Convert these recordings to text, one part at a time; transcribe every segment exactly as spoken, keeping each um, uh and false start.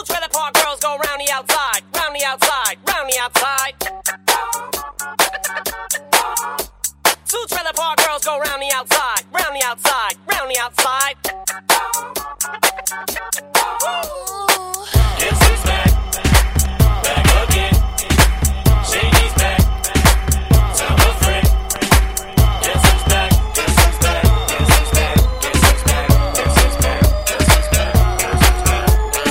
trailer park girls go round the outside, round the outside, round the outside. Two trailer park girls go round the outside, round the outside, round the outside. Guess who's back? Back again. Shady's back. Tell a friend. Guess who's back? Guess who's back? Guess who's back? Guess who's back? Guess who's back? Guess who's back? Guess who's back?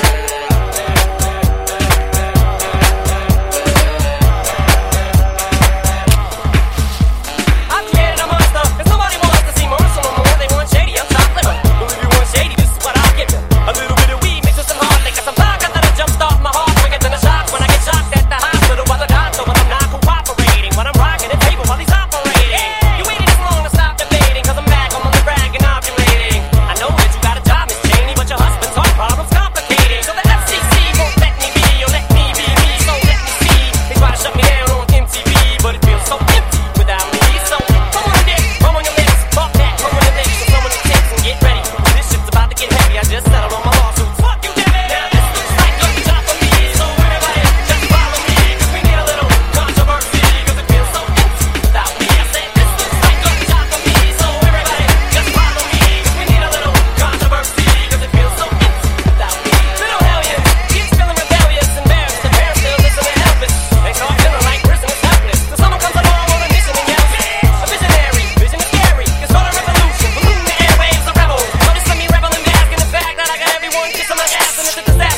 I created a monster, and somebody wants to see Marshall no more. They want Shady, I'm top liver. But if you want Shady, this is what I'll give you. A little bit of weed mixed with some hard liquor, some vodka that'll jumpstart my heart quicker than a shock when I get shocked at the hospital by the doctor when I'm not cooperating. When I'm rocking the table while he's operating. You waited this long to stop debating, cause I'm back, I'm on the rag and ovulating. I know that you got a job, Miss Cheney, but your husband's heart problem's complicated. So the F C C won't let me be, or let me be me, so let me see. They try to shut me down on M T V, but it feels so empty without me. So come on, dick, come on your lips, fuck that, come on your lips, so come on your tits and get ready. This shit's about to get heavy, I just settled on my lawsuits. Fuck you, David. Now this looks like a job for me, so everybody just follow me, cause we need a little controversy, cause it feels so empty without me. I said this looks like a job for me, so everybody just follow me, cause we need a little controversy, cause it feels so empty without me. Little hellions, kids feeling rebellious, embarrassed, the parents still listen to Elvis. They start feeling like prison is helpless, so someone comes along on a mission and yells, a visionary, vision is scary, it's called a revolution, polluting the airwaves, a rebel. So this let me rebel and bask in the fact that I got everyone kissing my ass and it's a disaster.